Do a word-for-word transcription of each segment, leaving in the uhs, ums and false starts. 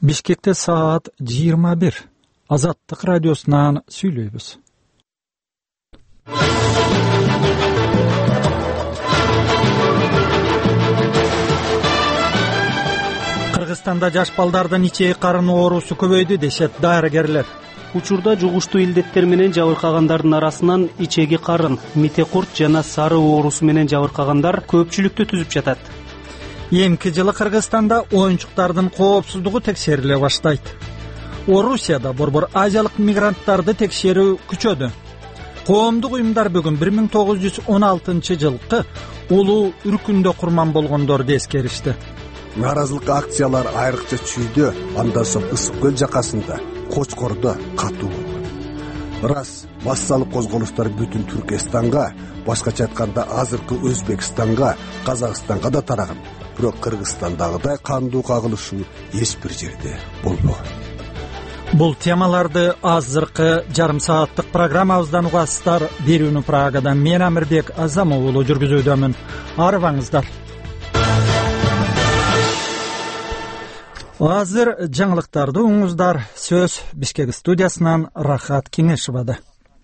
Бишкекте саат жыйырма бир. Азаттык радиосунан сүйлөйбүз. Кыргызстанда жаш балдардын ичеги карын оорусу көбөйдү дешет дарыгерлер. Учурда жугуштуу илдеттер менен жабыркагандардын арасынан ичеги карын, мите-курт жана сары оорусу менен жабыркагандар көпчүлүктү түзүп жатат. Эмки жылы Кыргызстанда оюнчуктардын коопсуздугу текшериле баштайт. Орусияда борбор азиялык мигранттарды текшерүү күчөдү. Коомдук уюмдар бүгүн бир миң тогуз жүз он алтынчы жылкы улуу үркүндө курман болгондорду эскеришти. Нааразылык акциялар айрыкча Чүйдө, андан соң Ысык көл жакасында, Кочкордо катуу болгон. Ырас массалык козголуштар бүтүн Түркистанга, башкача айтканда азыркы Өзбекстанга, Казакстанга да тараган. Бирок Кыргызстандагыдай кандуу кагылышуу эч бир жерде болбогон. Бул темаларды азыркы жарым сааттык программабыздан угасыздар. Берүүнү Прагадан мен Амирбек Азамов уулу жүргүзүүдөмүн. Арыбаңыздар. Азыр жаңылыктарды уңуздар. Сөз Бишкек студиясынан Рахат Кеңешевада.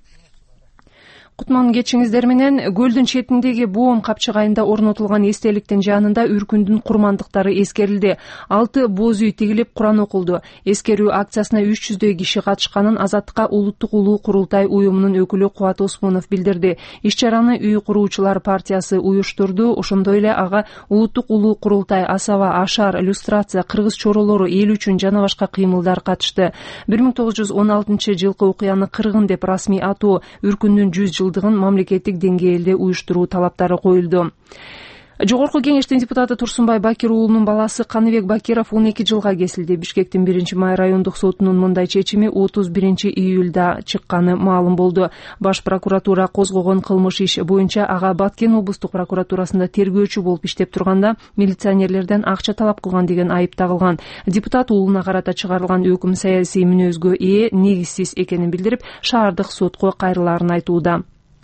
Кутман кечиңиздер менен көлдүн четиндеги боом капчыгайында орнотулган эстеликтин жанында үркүндүн курмандыктары эскерилди. Алты боз үй тигилип, Куран окулду. Эскерүү акциясына үч жүздөй киши катышканын Азаттыкка улуттук улуу курултай уюмунун өкүлү Кубат Осмонов билдирди. Иш-чараны үй куруучулар партиясы уюштурду. Ошондой эле ага улуттук улуу курултай, Асаба, Ашар, Люстрация, Кыргыз чоролору, эл үчүн жана башка кыймылдар катышты. бир миң тогуз жүз он алтынчы жылкы окуяны кыргын деп расмий атоо, үркүндүн жүз жыл жылдыгын мамлекеттик деңгээлде уюштуруу талаптары коюлду. Жогорку кеңештин депутаты Турсунбай Бакир уулунун баласы Каныбек Бакиров он эки жылга кесилди. Бишкектин биринчи май райондук сотунун мындай чечими отуз биринчи июлда чыкканы маалым болду. Баш прокуратура козгогон кылмыш иш боюнча ага Баткен облустук прокуратурасында тергөөчү болуп иштеп турганда милиционерлерден акча талап кылган деген айып тагылган. Депутат уулуна карата чыгарылган өкүм саясий мүнөзгө ээ, негизсиз экенин билдирип, шаардык сотко кайрылаарын айтууда.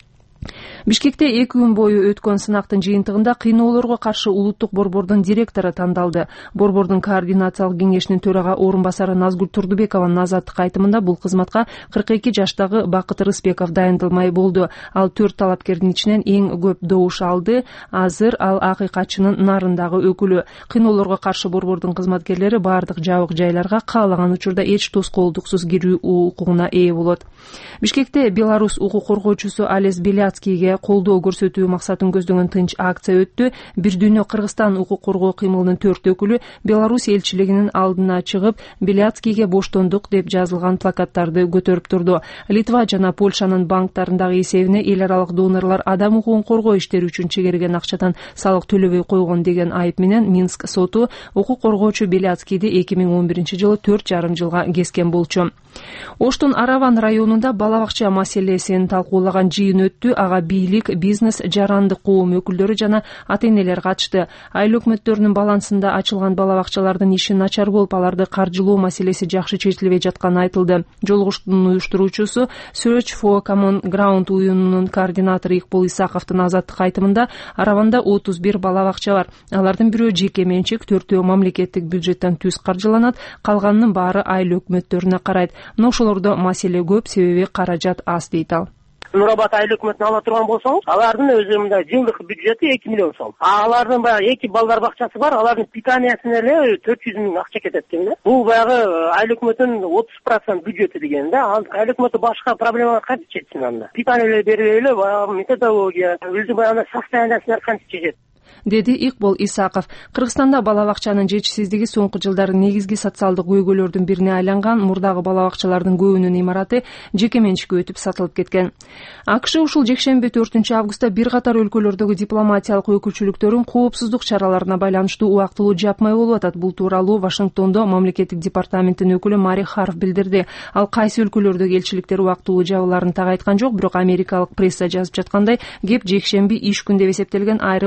Бишкекте эки күн бою өткөн сынактын жыйынтыгында кыйноолорго каршы улуттук борбордун директору тандалды. Борбордун координациялык кеңешинин төрага орун басары Назгүл Турдубекованын Азаттык айтымында бул кызматка кырк эки жаштагы Бакыт Рыспеков дайындалмай болду. Ал төрт талапкердин ичинен эң көп добуш алды. Азыр ал акыйкатчынын нарындагы өкүлү. Кыйноолорго каршы борбордун кызматкерлери бардык жабык жайларга каалаган учурда эч тоскоолдуксуз кирүү укугуна ээ болот. Бишкекте Беларусь укук коргоочусу Алес Беляцкийге колдоо көрсөтүү максатын көздөгөн тынч акция өттү. Бир дүйнө Кыргызстан укук коргоо кыймылынын төрт өкүлү Беларусь элчилигинин алдына чыгып, Беляцкийге боштондук деп жазылган плакаттарды көтөрүп турду. Литва жана Польшанын банктарындагы эсебине эл аралык донорлор адам укугун коргоо иштери үчүн чегерген акчадан салык төлөбөй койгон деген айып менен Минск соту укук коргоочу Беляцкийди эки миң он биринчи жылы төрт жарым жылга кескен болчу. Оштун Араван районунда бала бакча маселесин талкуулаган жыйын өттү. Ага бийлик, бизнес, жарандык коом өкүлдөрү жана ата-энелер катышты. Айыл өкмөттөрүнүн балансында ачылган бала бакчалардын иши начар болуп, аларды каржылоо маселеси жакшы чечилбей жатканы айтылды. Жолугуштун уюштуруучусу Search for Common Ground уюмунун координатору Икбол Исаковдун Азаттык айтымында Араванда отуз бир бала бакча бар. Алардын бирөө жеке менчик, төртөө мамлекеттик бюджеттен түз каржыланат, калганынын баары айыл өкмөттөрүнө карайт. Но ошолордо маселе көп, себеби каражат аз дейт ал. Нурабад айыл өкмөтүн ала турган болсоңуз, алардын өзү мындай жылдык бюджети эки миллион сом. Алардын баягы эки балдар бакчасы бар, алардын питаниясына эле төрт жүз миң акча кетет экен да. Бул баягы айыл өкмөтүнүн отуз процент бюджети деген да. Айыл өкмөтү башка проблемалар кантип чечсин анда? Питание берип эле баягы методология, өзү баягы состояниясына кантип чечет? Деди Икбол Исаков. Кыргызстанда бала бакчанын жетишсиздиги соңку жылдары негизги социалдык көйгөйлөрдүн бирине айланган. Мурдагы бала бакчалардын көбүнүн имараты жеке менчикке өтүп сатылып кеткен. АКШ ушул жекшемби төртүнчү августта бир катар өлкөлөрдөгү дипломатиялык өкүлчүлүктөрүн коопсуздук чараларына байланыштуу убактылуу жапмай болуп атат. Бул тууралуу Вашингтондо мамлекеттик департаменттин өкүлү Мари Харф билдирди. Ал кайсы өлкөлөрдөгү элчиликтер убактылуу жабууларын так айткан жок, бирок америкалык пресса жазып жаткандай, кеп жекшемби иш күн деп эсептелген айрым мусулман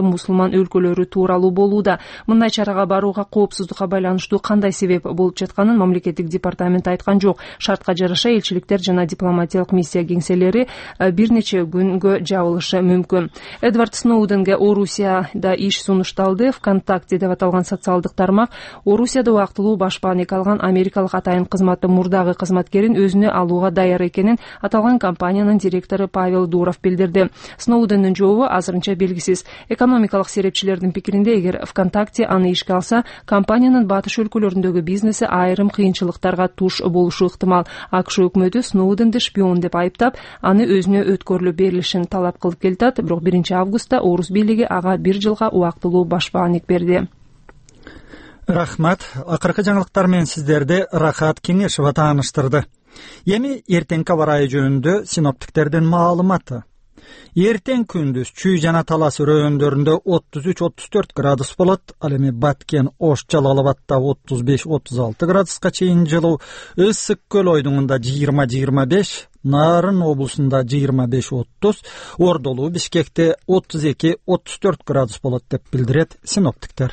турган өлкөлөрү тууралуу болууда. Мындай чарага барууга коопсуздукка байланыштуу кандай себеп болуп жатканын мамлекеттик департамент айткан жок. Шартка жараша элчиликтер жана дипломатиялык миссия кеңселери бир нече күнгө жабылышы мүмкүн. Эдвард Сноуденге Орусияда иш сунушталды. ВКонтакте деп аталган социалдык тармак Орусияда убактылуу башпаанек алган америкалык атайын кызматтын мурдагы кызматкерин өзүнө алууга даяр экенин аталган компаниянын директору Павел Дуров билдирди. Сноудендин жообу азырынча белгисиз. Экономикалык серепчилердин пикиринде, эгер ВКонтакте аны ишке алса, компаниянын батыш өлкөлөрүндөгү бизнеси айрым кыйынчылыктарга туш болушу ыктымал. АКШ өкмөтү Сноуденди шпион деп айыптап, аны өзүнө өткөрүлүп берилишин талап кылып келатат, бирок биринчи августта Орус бийлиги ага бир жылга убактылуу башпаанек берди. Рахмат. Акыркы жаңылыктар менен сиздерди Рахат Кеңешова тааныштырды. Эми эртеңки аба ырайы жөнүндө синоптиктердин маалыматы. Эртең күндүз Чүй жана Талас райондорунда отуз үч отуз төрт градус болот. Ал эми Баткен, Ош, Жалал Абадда отуз беш отуз алты градуска чейин жылуу, Ысык көл ойдуңунда жыйырма жыйырма беш, Нарын облусунда жыйырма беш отуз, Ордолуу Бишкекте отуз эки отуз төрт градус болот деп билдирет синоптиктер.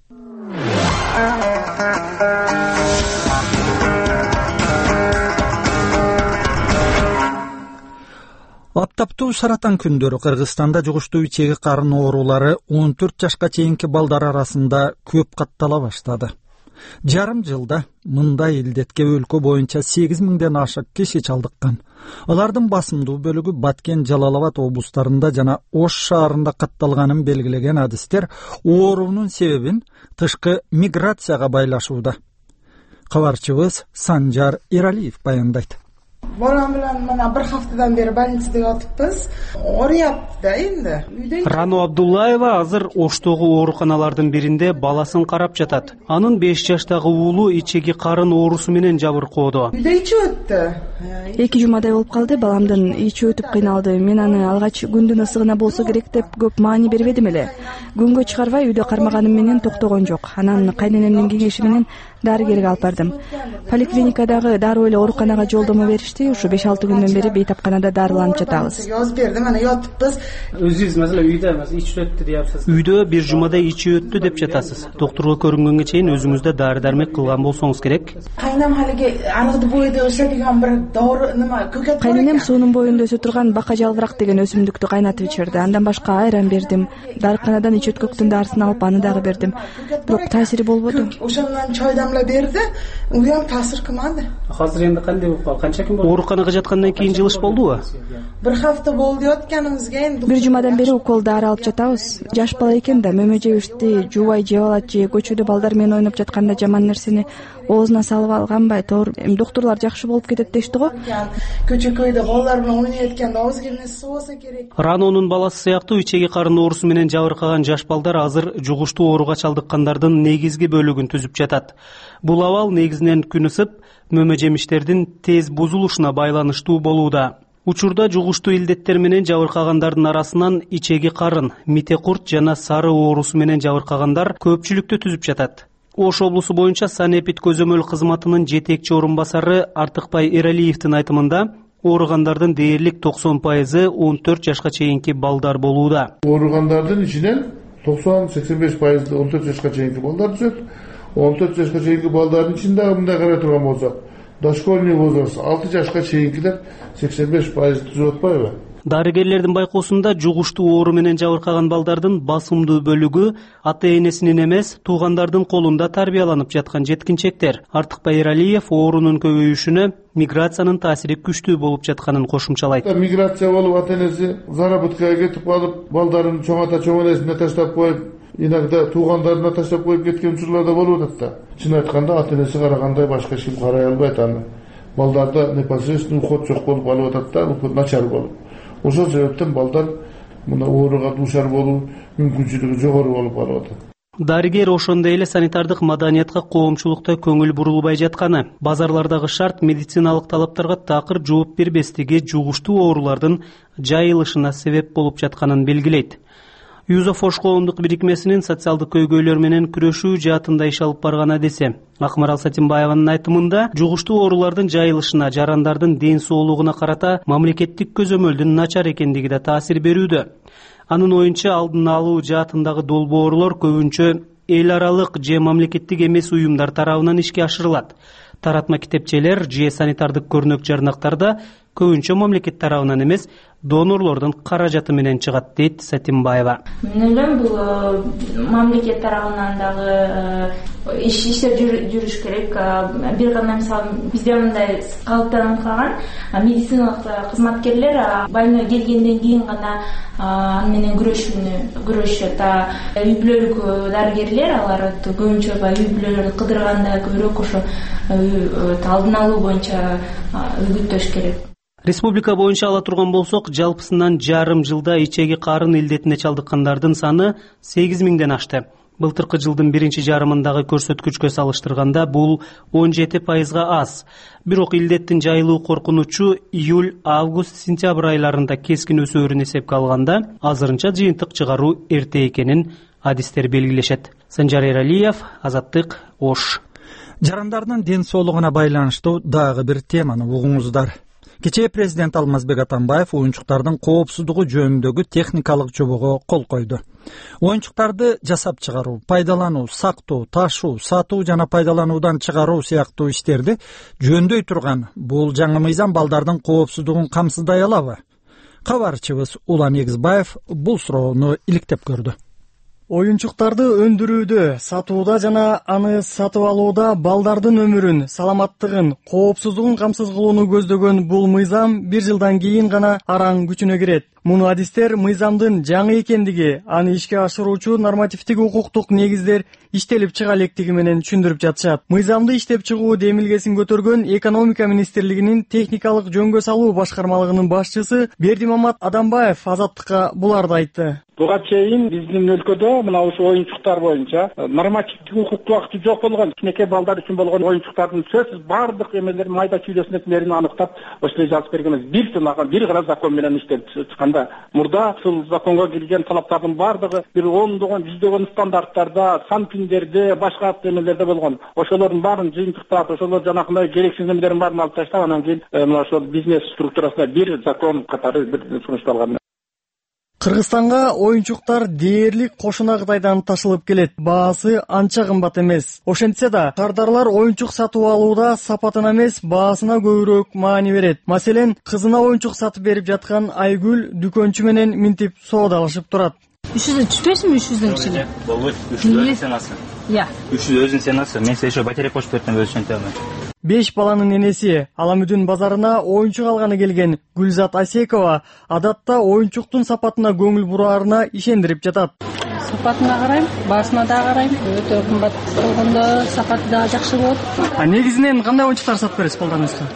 Аптаптуу саратан күндөрү Кыргызстанда жугуштуу ичеги карын оорулары он төрт жашка чейинки балдар арасында көп каттала баштады. Жарым жылда мындай илдетке өлкө боюнча сегиз миңден ашык киши чалдыккан. Алардын басымдуу бөлүгү Баткен, Жалал Абад облустарында жана Ош шаарында катталганын белгилеген адистер оорунун себебин тышкы миграцияга байлашууда. Кабарчыбыз Санжар Эралиев баяндайт. Борон менен мына бир хафтадан бери больницада жатыппыз. Ооруяпты да энди. Рано Абдуллаева азыр Оштогу ооруканалардын биринде баласын карап жатат. Анын беш жаштагы уулу ичеги карын оорусу менен жабыркоодо. Үйдө ичип өттү. Эки жумадай болуп калды, баламдын ичи өтүп кыйналды. Мен аны алгач күндүн ысыгына болсо керек деп көп маани бербедим эле. Күнгө чыгарбай үйдө кармаганым менен токтогон жок. Анан кайненемдин кеңеши менен дарыгерге алып бардым. Поликлиникадагы дароо эле ооруканага жолдомо беришти. Ушу беш алты күндөн бери бейтапканада дарыланып жатабыз. Жазып бердим, ана жатыппыз. Өзүңүз мисалы үйдө ичи өттү deyapsiz. Үйдө бир жумадай ичи өттү деп жатасыз. Доктурга көрүнгөнгө чейин өзүңүздө дары-дармек кылган болсоңуз керек. Кайнам халиге арыгды бойдо өсө деген бир доор нема көкөт. Кайненем суунун боюнда өсө турган бака жалбырак деген өсүмдүктү кайнатып ичирди. Андан башка айран бердим. Дарыканадан ичи өткөктүн дарысын алып аны дагы бердим. Бирок таасири болбоду. Ошондон чой дамла берди. Уям таасир кылмады. Азыр энди кандай болуп калды? Канча күн болду? Ооруканага жаткандан кийин жылыш болдубу? Бир хафта болду өткөнүбүзгө энди. Бир жумадан бери укол дары алып жатабыз. Жаш бала экен да, мөмө жебишти, жубай жеп алат же көчөдө балдар менен ойноп жатканда жаман нерсени оозуна салып алганбай, туура. Эми доктурлар жакшы болуп кетет дешти го. Көчө көйдө балдар менен ойноп атканда ооз кирмеси болсо керек. Ранонун баласы сыяктуу ичеги карын оорусу менен жабыркаган жаш балдар азыр жугуштуу ооруга чалдыккандардын негизги бөлүгүн түзүп жатат. Бул абал негизинен күн ысып, мөмө жемиштердин тез бузулушуна байланыштуу болууда. Учурда жугуштуу илдеттер менен жабыркагандардын арасынан ичеги карын, мите курт жана сары оорусу менен жабыркагандар көпчүлүктү түзүп жатат. Ош облусу боюнча санэпид көзөмөл кызматынын жетекчи орун басары Артыкбай Эралиевдин айтымында ооругандардын дээрлик токсон пайызы он төрт жашка чейинки балдар болууда. Ооругандардын ичинен токсон сексен беш пайызы он төрт жашка чейинки балдар түзөт. он төрт жашка чейинки балдардын ичинде мындай карай турган болсок, дошкольный возраст алты жашка чейинкилер сексен беш пайыз түзүп атпайбы? Дарыгерлердин байкоосунда жугуштуу оору менен жабыркаган балдардын басымдуу бөлүгү ата-энесинин эмес, туугандардын колунда тарбияланып жаткан жеткинчектер. Артыкбай Эралиев оорунун көбөйүшүнө миграциянын таасири күчтүү болуп жатканын кошумчалайт. Миграция болуп ата-энеси заработкага кетип калып, балдарын чоң ата чоң энесине таштап коюп, иногда туугандарына таштап коюп кеткен учурлар да болуп атат да. Чын айтканда ата-энеси карагандай башка эч ким карай албайт аны. Балдарда непосредственно уход жок болуп калып атат да, уход начар болуп. Ошол себептен балдар мына ооруга дуушар болуу мүмкүнчүлүгү жогору болуп калып атат. Дарыгер ошондой эле санитардык маданиятка коомчулукта көңүл бурулбай жатканы, базарлардагы шарт медициналык талаптарга такыр жооп бербестиги жугуштуу оорулардын жайылышына себеп болуп жатканын белгилейт. ЮЗО Ош коомдук бирикмесинин социалдык көйгөйлөр менен күрөшүү жаатында иш алып барган адиси Акмарал Сатимбаеванын айтымында, жугуштуу оорулардын жайылышына, жарандардын ден соолугуна карата мамлекеттик көзөмөлдүн начар экендиги да таасир берүүдө. Анын оюнча алдын алуу жаатындагы долбоорлор көбүнчө эл аралык же мамлекеттик эмес уюмдар тарабынан ишке ашырылат. Таратма китепчелер же санитардык көрнөк жарнактарда көбүнчө мамлекет тарабынан эмес, донорлордун каражаты менен чыгат, дейт Сатимбаева. Мен ойлойм, бул мамлекет тарабынан дагы иштер жүрүш керек. Бир гана мисалы бизде мындай калыптанып калган, медициналык кызматкерлер больной келгенден кийин гана аны менен күрөшүүнү күрөшөт. Үй бүлөлүк дарыгерлер алар көбүнчө үй бүлөлөрдү кыдырганда көбүрөөк ошо алдын алуу боюнча үгүттөш керек. Республика боюнча ала турган болсок, жалпысынан жарым жылда ичеги карын илдетине чалдыккандардын саны сегиз миңден ашты. Былтыркы жылдын биринчи жарымындагы көрсөткүчкө салыштырганда бул он жети пайызга аз. Бирок илдеттин жайылуу коркунучу июль, август, сентябрь айларында кескин өсөөрүн эсепке алганда азырынча жыйынтык чыгаруу эрте экенин адистер белгилешет. Санжар Эралиев, Азаттык, Ош. Жарандардын ден соолугуна байланыштуу дагы бир теманы угуңуздар. Кечээ президент Алмазбек Атамбаев оюнчуктардын коопсуздугу жөнүндөгү техникалык жобого кол койду. Оюнчуктарды жасап чыгаруу, пайдалануу, сактоо, ташуу, сатуу жана пайдалануудан чыгаруу сыяктуу иштерди жөндөй турган бул жаңы мыйзам балдардын коопсуздугун камсыздай алабы? Кабарчыбыз Улан Эгизбаев бул суроону иликтеп көрдү. Оюнчуктарды өндүрүүдө, сатууда жана аны сатып алууда балдардын өмүрүн, саламаттыгын, коопсуздугун камсыз кылууну көздөгөн бул мыйзам бир жылдан кийин гана араң күчүнө кирет. Муну адистер мыйзамдын жаңы экендиги, аны ишке ашыруучу нормативдик укуктук негиздер иштелип чыга электиги менен түшүндүрүп жатышат. Мыйзамды иштеп чыгуу демилгесин көтөргөн экономика министрлигинин техникалык жөнгө салуу башкармалыгынын башчысы Бердимамат Адамбаев Азаттыкка буларды айтты. Буга чейин биздин өлкөдө мына ушул оюнчуктар боюнча нормативдик укуктук акты жок болгон, кичинекей балдар үчүн болгон оюнчуктардын сөзсүз бардык эмелери, майда чүйдөсүнөн аныктап ошондой жазып бергенбиз. Бир тынаган бир гана закон менен иштелип чыкканда, мурда ушул законго кирген талаптардын бардыгы бир ондогон, жүздөгөн стандарттарда, санпиндерде, башка эмелерде болгон. Ошолордун баарын жыйынтыктап, ошолор жанагындай керексиз эмелердин баарын алып таштап, анан кийин мына ошол бизнес структурасына бир закон катары бир сунушталган. Кыргызстанга оюнчуктар дээрлик кошуна Кытайдан ташылып келет. Баасы анча кымбат эмес. Ошентсе да, кардарлар оюнчук сатып алууда сапатына эмес, баасына көбүрөөк маани берет. Маселен, кызына оюнчук сатып берип жаткан Айгүл дүкөнчү менен минтип соодалашып турат. үч жүз түшпөйсүңбү? үч жүздүн кичине. Болбойт. үч жүз өзүң сенасы. Я. үч жүз өзүң сенасы. Мен сиңе батарея кошуп бердим, өзү ошентем. Беш баланын энеси Аламүдүн базарына оюнчук алганы келген Гүлзат Асекова адатта оюнчуктун сапатына көңүл бураарына ишендирип жатат. Сапатына карайм, баасына да карайм. Өтө кымбат болгондо сапаты да жакшы болот. А негизинен кандай оюнчуктар сатып бересиз балдарыңызга?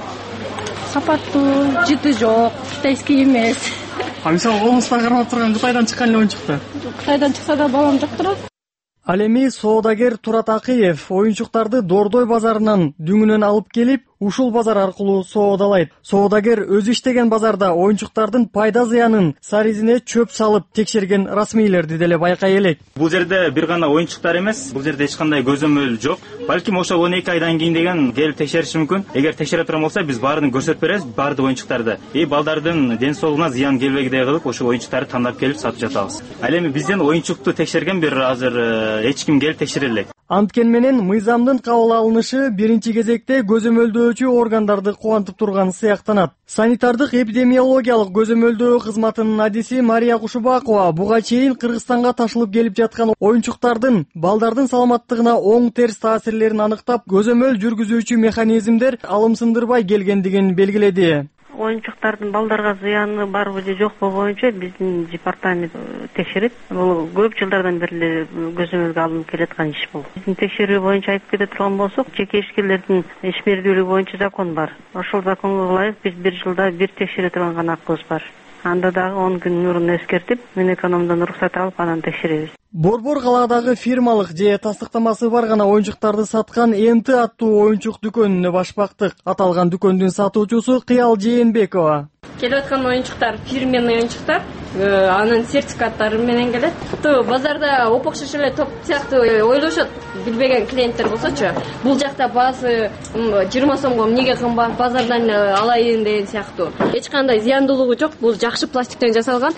Сапаттуу, жыты жок, китайский эмес. А мисалы колуңузда кармап турган Кытайдан чыккан эле оюнчуктар? Кытайдан чыкса да балам жактырат. Ал эми соодагер Турат Акыев оюнчуктарды Дордой базарынан дүңүнөн алып келип, ушул базар аркылуу соодалайт. Соодагер өзү иштеген базарда оюнчуктардын пайда зыянын саризине чөп салып текшерген расмийлерди деле байкай элек. Бул жерде бир гана оюнчуктар эмес, бул жерде эч кандай көзөмөл жок. Балким ошо он эки айдан кийин деген келип текшериши мүмкүн. Эгер текшере турган болсо, биз баарын көрсөтүп беребиз, баардык оюнчуктарды. И балдардын ден соолугуна зыян келбегидей кылып, ошол оюнчуктарды тандап келип сатып жатабыз. Ал эми бизден оюнчукту текшерген бир азыр эч ким келип текшере элек. Анткен менен мыйзамдын кабыл алынышы биринчи кезекте көзөмөлдөөчү органдарды кубантып турган сыяктанат. Санитардык эпидемиологиялык көзөмөлдөө кызматынын адиси Мария Кушубакова буга чейин Кыргызстанга ташылып келип жаткан оюнчуктардын балдардын саламаттыгына оң терс таасирлерин аныктап, көзөмөл жүргүзүүчү механизмдер алымсындырбай келгендигин белгиледи. Оюнчуктардын балдарга зыяны барбы же жокпу боюнча биздин департамент текшерет. Бул көп жылдардан бери көзөмөлгө алынып келаткан иш бул. Биздин текшерүү боюнча айтып кете турган болсок, жеке ишкерлердин ишмердүүлүгү боюнча закон бар. Ошол законго ылайык биз бир жылда бир текшере турган гана акыбыз бар. Анда дагы он күн мурун эскертип, Минэкономдон уруксат алып анан текшеребиз. Борбор калаадагы фирмалык же тастыктамасы бар гана оюнчуктарды саткан М Т аттуу оюнчук дүкөнүнө башпактык. Аталган дүкөндүн сатуучусу Кыял Жээнбекова. Келип аткан оюнчуктар фирменный оюнчуктар, анын сертификаттары менен келет. Базарда опок шешеле топ сыяктуу ойлошот, билбеген клиенттер болсочу. Бул жакта баасы жыйырма сомго эмнеге кымбат, базардан алайын деген сыяктуу. Эч кандай зыяндуулугу жок, бул жакшы пластиктен жасалган.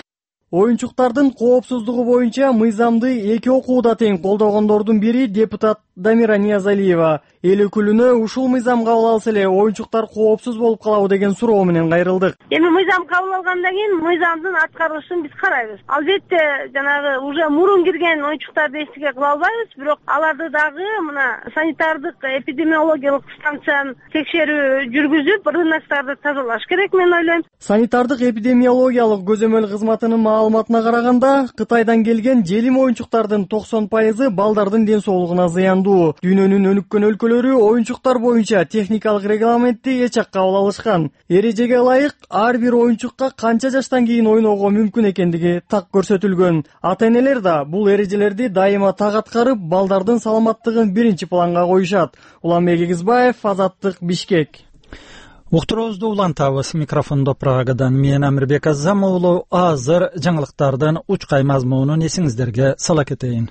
Оюнчуктардын коопсуздугу боюнча мыйзамды эки окууда тең колдогондордун бири депутат Дамира Ниязалиева. Эл өкүлүнө ушул мыйзам кабыл алса эле оюнчуктар коопсуз болуп калабы деген суроо менен кайрылдык. Эми мыйзам кабыл алгандан кийин мыйзамдын аткарылышын биз карайбыз. Албетте жанагы уже мурун кирген оюнчуктарды эчтеке кыла албайбыз, бирок аларды дагы мына санитардык эпидемиологиялык станцияны текшерүү жүргүзүп, рыноктарды тазалаш керек мен ойлойм. Санитардык эпидемиологиялык көзөмөл кызматынын маалыматына караганда, Кытайдан келген желим оюнчуктардын токсон пайызы балдардын ден соолугуна зыяндуу. Дүйнөнүн өнүккөн өлкөлөрү оюнчуктар боюнча техникалык регламентти эч жак кабыл алышкан. Эрежеге ылайык ар бир оюнчукка канча жаштан кийин ойноого мүмкүн экендиги так көрсөтүлгөн. Ата-энелер да бул эрежелерди дайыма так аткарып, балдардын саламаттыгын биринчи планга коюшат. Уланбек Эгизбаев, Азаттык, Бишкек. Уктуруубузду улантабыз. Микрофондо Прагадан мен Амирбек Азам уулу. Азыр жаңылыктардын учкай мазмунун эсиңиздерге сала кетейин.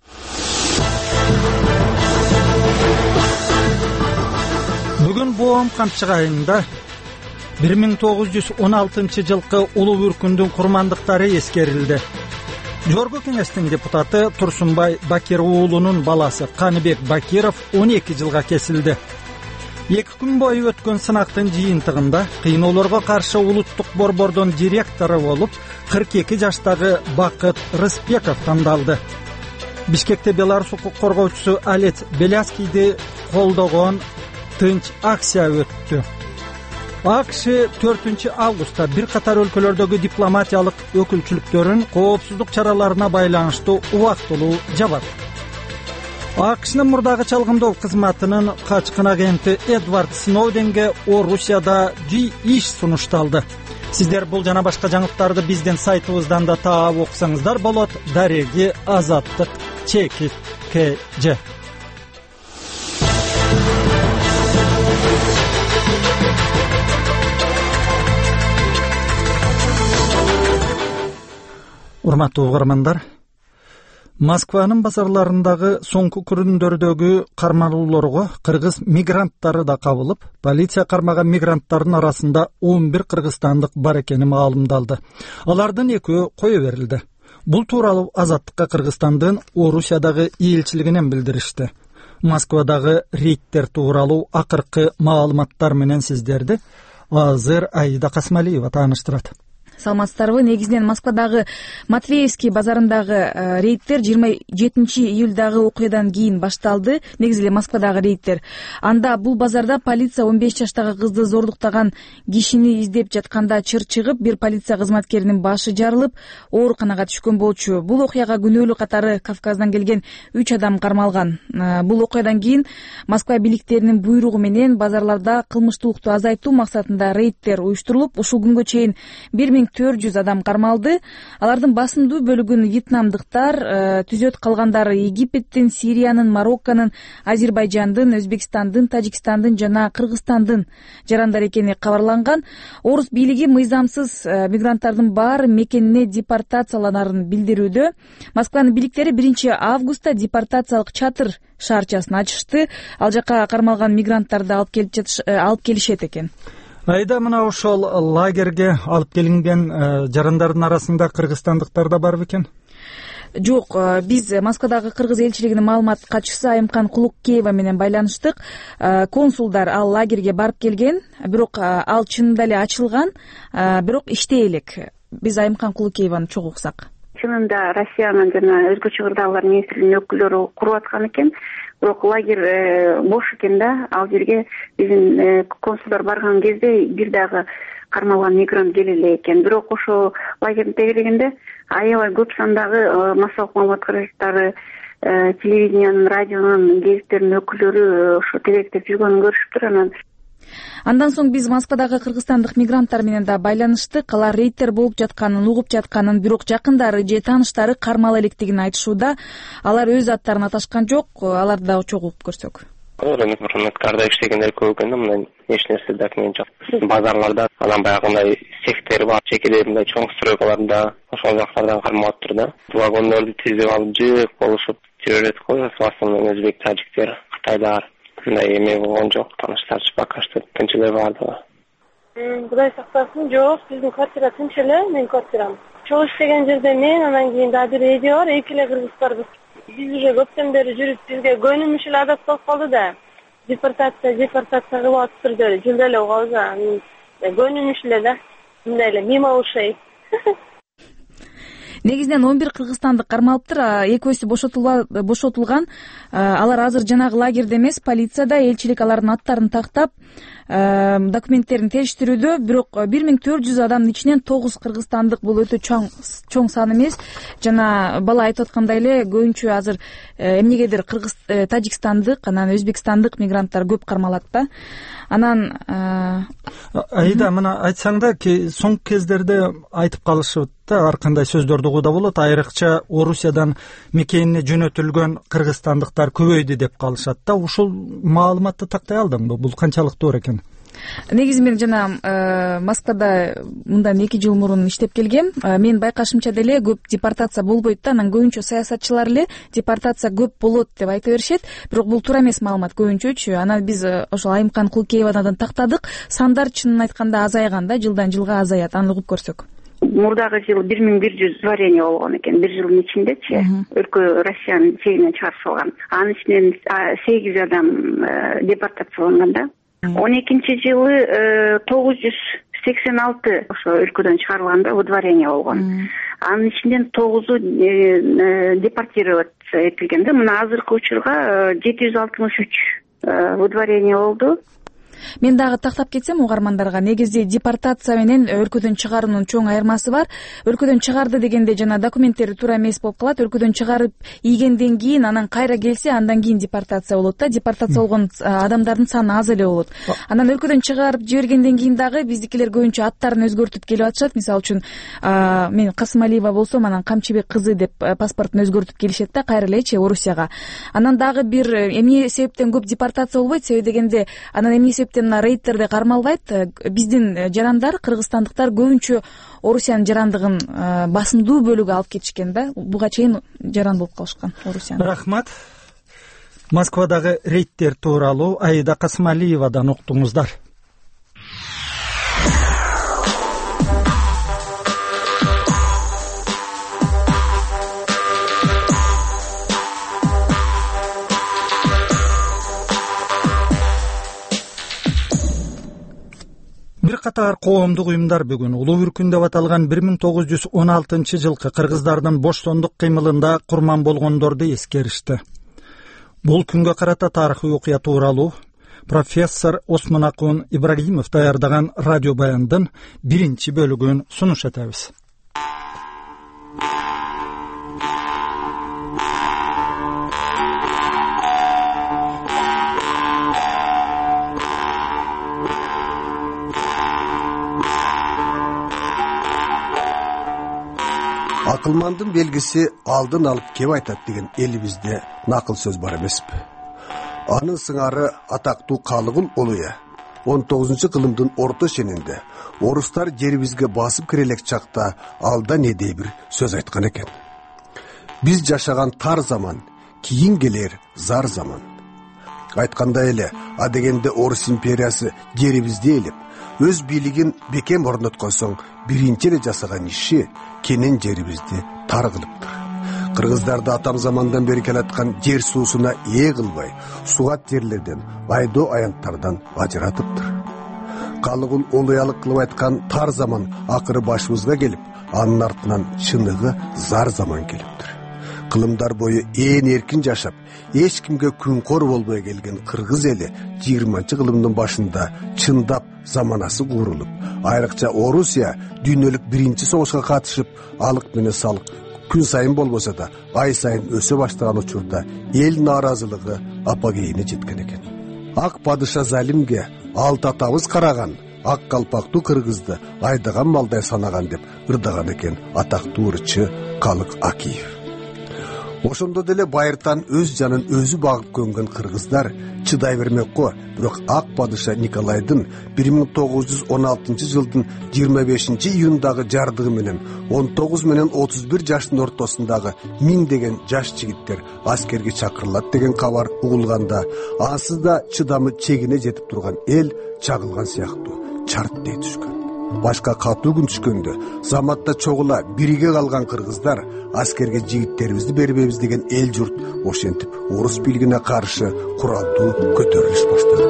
Бүгүн Боом камчык айында бир миң тогуз жүз он алтынчы жылкы улуу үркүндүн курмандыктары эскерилди. Жогорку кеңештин депутаты Турсунбай Бакир уулунун баласы Каныбек Бакиров он эки жылга кесилди. Эки күн бою өткөн сынактын жыйынтыгында кыйноолорго каршы улуттук борбордун директору болуп кырк эки жаштагы Бакыт Рыспеков тандалды. Бишкекте Беларусь укук коргоочусу Алет Беляскийди колдогон тынч акция өттү. АКШ төртүнчү августта бир катар өлкөлөрдөгү дипломатиялык өкүлчүлүктөрүн коопсуздук чараларына байланыштуу убактылуу жабат. АКШнын мурдагы чалгындоо кызматынын качкын агенти Эдвард Сноуденге Орусияда жый иш сунушталды. Сиздер бул жана башка жаңылыктарды биздин сайтыбыздан да таап окусаңыздар болот. Дареги Азаттык чекит кж. Урматтуу угармандар, Москванын базарларындагы соңку күндөрдөгү кармалуулорго кыргыз мигранттары да кабылып, полиция кармаган мигранттардын арасында он бир кыргызстандык бар экени маалымдалды. Алардын экөө кое берилди. Бул тууралуу Азаттыкка Кыргызстандын Орусиядагы элчилигинен билдиришти. Москвадагы рейдтер тууралуу акыркы маалыматтар менен сиздерди азыр Аида Касмалиева тааныштырат. Саламатсыздарбы? Негизинен Москвадагы Матвеевский базарындагы рейдтер жыйырма жетинчи июлдагы окуядан кийин башталды. Негизи эле Москвадагы рейдтер. Анда бул базарда полиция он беш жаштагы кызды зордуктаган кишини издеп жатканда чыр чыгып, бир полиция кызматкеринин башы жарылып, ооруканага түшкөн болчу. Бул окуяга күнөөлүү катары Кавказдан келген үч адам кармалган. Бул окуядан кийин Москва бийликтеринин буйругу менен базарларда кылмыштуулукту азайтуу максатында рейдтер уюштурулуп, ушул күнгө чейин бир миң төрт жүз адам кармалды. Алардын басымдуу бөлүгүн вьетнамдыктар түзөт, калгандары Египеттин, Сириянын, Марокконун, Азербайжандын, Өзбекстандын, Тажикстандын жана Кыргызстандын жарандары экени кабарланган. Орус бийлиги мыйзамсыз мигранттардын баары мекенине депортацияланарын билдирүүдө. Москванын бийликтери биринчи августта депортациялык чатыр шаарчасын ачышты. Ал жака кармалган мигранттарды алып келип алып келишет экен. Айда мына ошол лагерге алып келинген жарандардын арасында кыргызстандыктар да барбы экен? Жок, биз Москвадагы кыргыз элчилигинин маалымат катчысы Айымкан Кулуккеева менен байланыштык. Консулдар ал лагерге барып келген, бирок ал чынында эле ачылган, бирок иштей элек. Биз Айымкан Кулуккееваны чогуу уксак. Чынында Россиянын жана өзгө чыгырдагылар министрлигинин өкүлдөрү куруп аткан экен. Бирок лагерь бош экен да, ал жерге биздин консулдар барган кезде бир дагы кармалган мигрант келе эле экен. Бирок ошо лагерьди тегерегенде аябай көп сандагы массалык маалымат кызматтары, телевидениянын, радионун, гезиттердин өкүлдөрү ошо тегеректеп жүргөнүн көрүшүптүр. Анан Андан соң биз Москвадагы кыргызстандык мигранттар менен да байланыштык. Алар рейдтер болуп жатканын, угуп жатканын, бирок жакындары же тааныштары кармала электигин айтышууда. Алар өз аттарын аташкан жок. Аларды да чогуу угуп көрсөк. Рыноктордо иштегендер көп экен да, мындай эч нерсе документ жок. Базарларда анан баягындай сектер бар, жекелей мындай чоң стройкаларда ошол жактардан кармалып тур да. Вагондорду тизип алып жык болушуп жүрө берет го. Основном өзбек, тажиктер, кытайлар. Мындай эме болгон жок, тааныштар пока что тынч эле барды. Кудай сактасын, жок, биздин квартира тынч эле, менин квартирам. чогуу иштеген жерде мен, анан кийин дагы бир эже бар, эки эле кыргыздарбыз. Биз уже көптөн бери жүрүп, бизге көнүмүш эле адат болуп калды да. Депортация, депортация кылып атыптыр, жылда эле калды. Көнүмүш эле да. Мындай эле мимо ушей. Негизинен он бир кыргызстандык кармалыптыр, экөөсү бошотулган. Алар азыр жанагы лагерде эмес, полицияда. Элчилик алардын аттарын тактап, документтерин териштирүүдө. Бирок бир миң төрт жүз адамдын ичинен тогуз кыргызстандык. Бул өтө чоң чоң сан эмес. Жана бала айтып аткандай эле көбүнчө азыр эмнегедир кыргыз, тажикстандык, анан өзбекстандык мигранттар көп кармалат да. Анан Аида, мына айтсаң да, соңку кездерде айтып калышып да, ар кандай сөздөрдү угууда болот. Айрыкча Орусиядан мекенине жөнөтүлгөн кыргызстандыктар көбөйдү деп калышат да. Ушул маалыматты тактай алдыңбы? Бул канчалык туура экен? Негизи мен жана Москвада мындан эки жыл мурун иштеп келгем. Мен байкашымча деле көп депортация болбойт да. Анан көбүнчө саясатчылар эле депортация көп болот деп айта беришет. Бирок бул туура эмес маалымат көбүнчөчү. Анан биз ошол Айымкан Кулкеевадан тактадык. Сандар чынын айтканда азайган да, жылдан жылга азаят. Аны угуп көрсөк. Мурдагы жылы бир миң бир жүз дворение болгон экен. Бир жылдын ичиндечи өлкө Россиянын чегинен чыгарып салган. Анын ичинен сегиз адам депортацияланган да. он экинчи жылы тогуз жүз сексен алты ошо өлкөдөн чыгарылган да, выдворение болгон. Анын ичинен тогузу депортироваться этилген да. Мына азыркы учурга жети жүз алтымыш үч выдворение болду. Мен дагы тактап кетсем угармандарга, негизи депортация менен өлкөдөн чыгаруунун чоң айырмасы бар. Өлкөдөн чыгарды дегенде жана документтери туура эмес болуп калат. Өлкөдөн чыгарып ийгенден кийин анан кайра келсе, андан кийин депортация болот да. Депортация болгон адамдардын саны аз эле болот. Анан өлкөдөн чыгарып жибергенден кийин дагы биздикилер көбүнчө аттарын өзгөртүп келип атышат. Мисалы үчүн мен Касымалиева болсом, анан Камчыбек кызы деп паспортун өзгөртүп келишет да, кайра элечи Орусияга. Анан дагы бир эмне себептен көп депортация болбойт? Себеби дегенде анан эмне рейдтерде кармалбайт. Биздин жарандар, кыргызстандыктар көбүнчө Орусиянын жарандыгын басымдуу бөлүгү алып кетишкен да. Буга чейин жаран болуп калышкан Орусиянын. Рахмат. Москвадагы рейдтер тууралуу Аида Касымалиевадан уктуңуздар. Бир катар коомдук уюмдар бүгүн улуу үркүн деп аталган бир миң тогуз жүз он алтынчы жылкы кыргыздардын боштондук кыймылында курман болгондорду эскеришти. Бул күнгө карата тарыхый окуя тууралуу профессор Осмонакун Ибрагимов даярдаган радио баяндын биринчи бөлүгүн сунуш этебиз. Акылмандын белгиси алдын алып кеп айтат деген элибизде накыл сөз бар эмеспи? Анын сыңары атактуу Калыгул Улуя он тогузунчу кылымдын орто шенинде орустар жерибизге басып кирелек чакта алда недей бир сөз айткан экен. Биз жашаган тар заман, кийин келер зар заман. Айткандай эле, а дегенде Орус империясы жерибизди ээлеп, өз бийлигин бекем орноткон соң биринчи эле жасаган иши кенен жерибизди тар кылыптыр. Кыргыздарды атам замандан бери келаткан жер суусуна ээ кылбай, сугат жерлерден, айдоо аянттардан ажыратыптыр. Калыгул Улуялык кылып айткан тар заман акыры башыбызга келип, анын артынан чыныгы зар заман келиптир. Кылымдар бою ээн эркин жашап, эч кимге күнкор болбой келген кыргыз эли жыйырманчы кылымдын башында чындап заманасы курулуп, айрыкча Орусия дүйнөлүк биринчи согушка катышып, алык менен салык күн сайын болбосо да ай сайын өсө баштаган учурда эл нааразылыгы апогейине жеткен экен. Ак падыша залимге алт атабыз караган, ак калпактуу кыргызды айдаган малдай санаган деп ырдаган экен атактуу ырчы Калык Акиев. Ошондо деле байыртан өз жанын өзү багып көнгөн кыргыздар чыдай бермек го, бирок ак падыша Николайдын бир миң тогуз жүз он алтынчы жылдын жыйырма бешинчи июндагы жардыгы менен он тогуз менен отуз бир жаштын ортосундагы миңдеген жаш жигиттер аскерге чакырылат деген кабар угулганда, ансыз да чыдамы чегине жетип турган эл чагылган сыяктуу чарт дей түшкөн. башка катуу күн түшкөндө заматта чогула бириге калган кыргыздар аскерге жигиттерибизди бербейбиз деген эл журт ошентип орус бийлигине каршы куралдуу көтөрүлүш баштаган.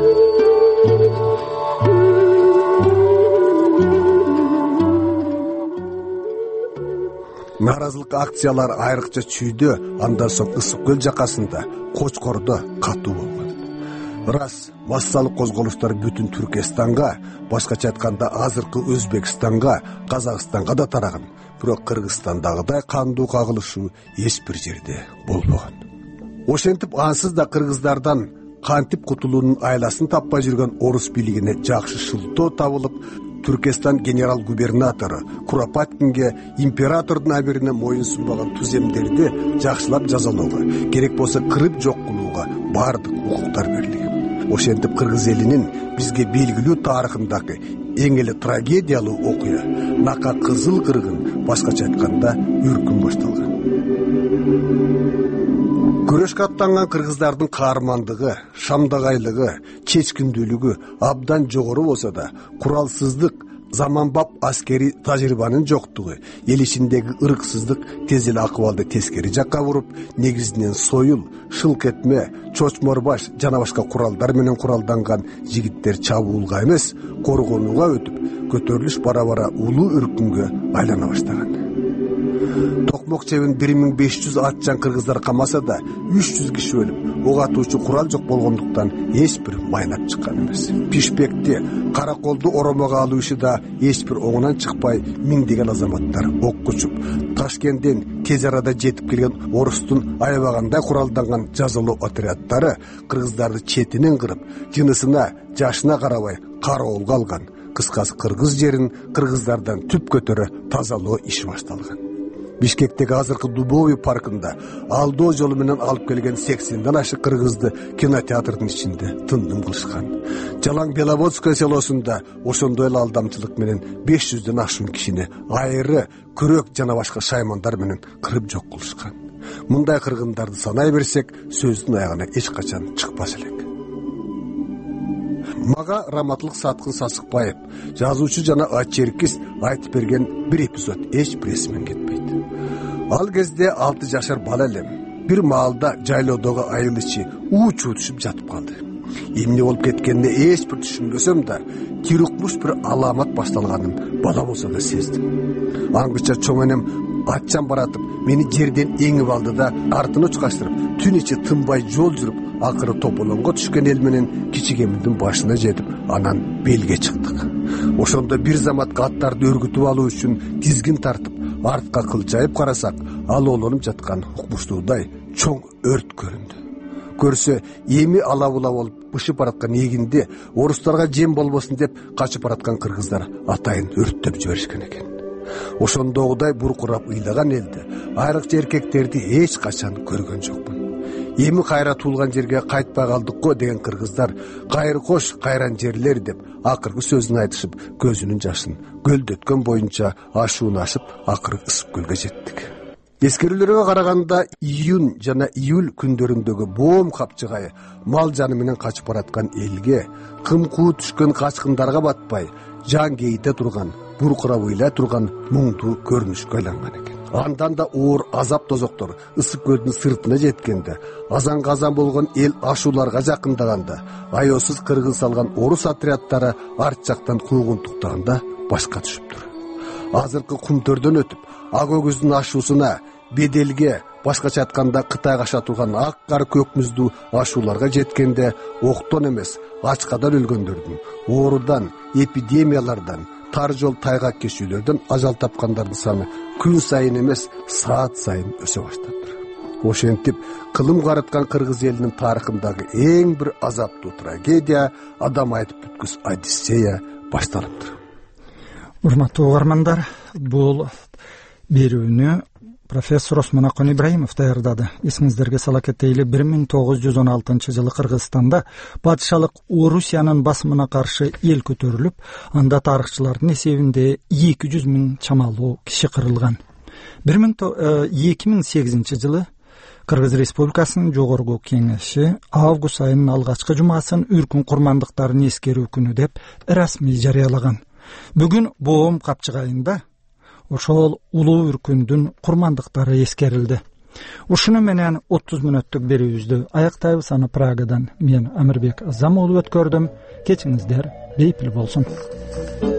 Нааразылык акциялар айрыкча чүйдө, андан соң Ысык көл жакасында, Кочкордо катуу болгон. Рас, массалык козголуштар бүтүн Түркистанга, башкача айтканда азыркы Өзбекстанга, Казакстанга да тараган. Бирок Кыргызстандагыдай кандуу кагылышуу эч бир жерде болбогон. Ошентип ансыз да кыргыздардан кантип кутулуунун айласын таппай жүргөн орус бийлигине жакшы шылтоо табылып, Түркистан генерал-губернатору Куропаткинге императордун абирине моюн сунбаган түземдерди жакшылап жазалоого, керек болсо кырып жок кылууга баардык укуктар берилген. Ошентип кыргыз элинин бизге белгилүү тарыхындагы эң эле трагедиялуу окуя Нака Кызыл кыргын, башкача айтканда үркүн башталган. Күрөшкө аттанган кыргыздардын каармандыгы, шамдагайлыгы, чечкиндүүлүгү абдан жогору болсо да, куралсыздык, заманбап аскери тажрыйбанын жоктугу, эл ичиндеги ырксыздык тез эле акыбалды тескери жакка буруп, негизинен союл, шылк этме, чочмор баш жана башка куралдар менен куралданган жигиттер чабуулга эмес, коргонууга өтүп, көтөрүлүш бара-бара улуу үркүнгө айлана баштаган. Токмок чебин бир миң беш жүз атчан кыргыздар камаса да үч жүз киши өлүп, ок атуучу курал жок болгондуктан эч бир майнап чыккан эмес. Пишпекти, Караколду оромого алуу иши да эч бир оңунан чыкпай, миңдеген азаматтар окко учуп, Ташкенттен тез арада жетип келген орустун аябагандай куралданган жазалоо отряддары кыргыздарды четинен кырып, жынысына, жашына карабай кароолго алган. Кыскасы кыргыз жерин кыргыздардан түп көтөрө тазалоо иши башталган. Бишкектеги азыркы Дубовый паркында алдоо жолу менен алып келген сексенден ашык кыргызды кинотеатрдын ичинде тындым кылышкан. Жалаң Беловодское селосунда ошондой эле алдамчылык менен беш жүздөн ашуун кишини айры, күрөк жана башка шаймандар менен кырып жок кылышкан. Мындай кыргындарды санай берсек, сөздүн аягына эч качан чыкпас элек. Мага Раматлык Саткын Сасыкбаев, жазуучу жана ачеркис айтып берген бир эпизод эч бир эсимен кетпейт. Ал кезде алты жашар бала элем. Бир маалда жайлоодогу айыл ичи уу-чуу түшүп жатып калды. Эмне болуп кеткенин эч бир түшүнбөсөм да, тирукмуш бир аламат башталганын бала болсо да сездим. Аңгыча чоң энем атчан баратып, мени жерден эңип алды да, артын учкаштырып, түн ичи тынбай жол жүрүп, акыры тополонго түшкөн эл менен кичигеминдин башына жетип, анан белге чыктык. Ошондо бир заматка аттарды өргүтүп алуу үчүн тизгин тартып, артка кылчайып карасак, ал олонуп жаткан укмуштуудай чоң өрт көрүндү. Көрсө, эми ала-була болуп бышып бараткан эгинди орустарга жем болбосун деп качып бараткан кыргыздар атайын өрттөп жиберишкен экен. Ошондогудай буркурап ыйлаган элди, айрыкча эркектерди эч качан көргөн жокмун. Эми кайра туулган жерге кайтпай калдык го деген кыргыздар кайры кош кайран жерлер деп акыркы сөзүн айтышып, көзүнүн жашын көлдөткөн боюнча ашуун ашып, акыры Ысык көлгө жеттик. Эскерүүлөргө караганда июнь жана июль күндөрүндөгү боом капчыгайы мал жаны менен качып бараткан элге, кымкуу түшкөн качкындарга батпай, жан кейите турган, буркурап ыйлай турган муңдуу көрүнүшкө айланган экен. Андан да оор азап тозоктор Ысык көлдүн сыртына жеткенде, азан-казан болгон эл ашууларга жакындаганда, аёсуз кыргын салган орус отряддары арт жактан куугунтуктаганда башка түшүптүр. Азыркы кумтөрдөн өтүп, ак өгүздүн ашуусуна, беделге, башкача айтканда Кытайга аша турган ак кар көк муздуу ашууларга жеткенде, октон эмес, ачкадан өлгөндөрдүн, оорудан, эпидемиялардан, тар жол тайгак кешүүлөрдөн ажал тапкандардын саны күн сайын эмес, саат сайын өсө баштаптыр. Ошентип, кылым караткан кыргыз элинин тарыхындагы эң бир азаптуу трагедия, адам айтып бүткүс Одиссея башталыптыр. Урматтуу угармандар, бул берүүнү профессор Осмонакон Ибраимов даярдады. Эсиңиздерге сала кетейли, бир миң тогуз жүз он алтынчы жылы Кыргызстанда падышалык Орусиянын басымына каршы эл көтөрүлүп, анда тарыхчылардын эсебинде эки жүз миң чамалуу киши кырылган. эки миң сегизинчи жылы Кыргыз Республикасынын жогорку кеңеши август айынын алгачкы жумасын үркүн курмандыктарын эскерүү күнү деп расмий жарыялаган. Бүгүн боом капчыгайында ошол улуу үркүндүн курмандыктары эскерилди. Ушуну менен отуз мүнөттүк берүүбүздү аяктайбыз. Аны Прагадан мен Амирбек Азамоğlu өткөрдүм. Кечиңиздер бейпил болсун.